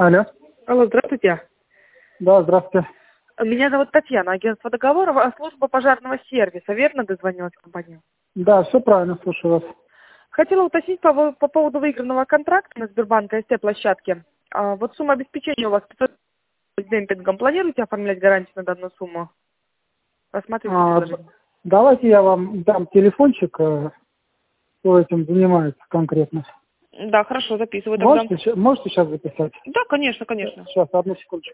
Алло. Алло, здравствуйте. Да, здравствуйте. Меня зовут Татьяна, агентство договоров, служба пожарного сервиса. Верно дозвонилась в компанию? Да, все правильно, слушаю вас. Хотела уточнить по поводу выигранного контракта на Сбербанк СТ-площадке. Вот сумма обеспечения у вас 500 демпингом. Планируете оформлять гарантию на данную сумму? Рассматривайте предложение. Давайте я вам дам телефончик, кто этим занимается конкретно. Да, хорошо, записываю тогда. Можете сейчас записать? Да, конечно, конечно. Сейчас, одну секундочку.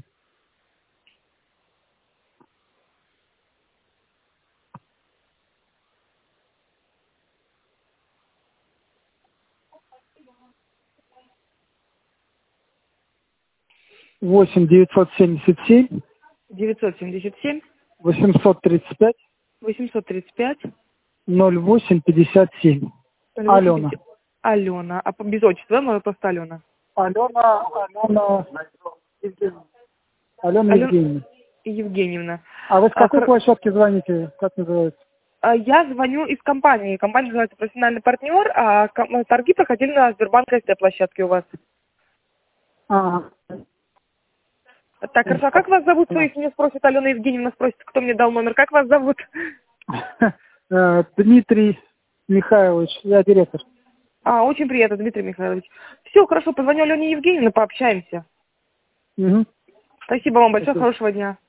Восемь 977 977 835 835 0857. Алена. Алена. А без отчества, да, просто Алена? Алена Евгеньевна. Евгеньевна. А вы с какой площадки звоните? Как называется? Я звоню из компании. Компания называется «Профессиональный партнер», а торги проходили на Сбербанк СТ-площадке у вас. Ага. Так, хорошо. А как вас зовут? Если меня спросит, Алена Евгеньевна спросит, кто мне дал номер. Как вас зовут? Дмитрий Михайлович, я директор. Очень приятно, Дмитрий Михайлович. Все, хорошо, позвоню Алене Евгеньевне, пообщаемся. Угу. Спасибо вам большое, хорошего дня.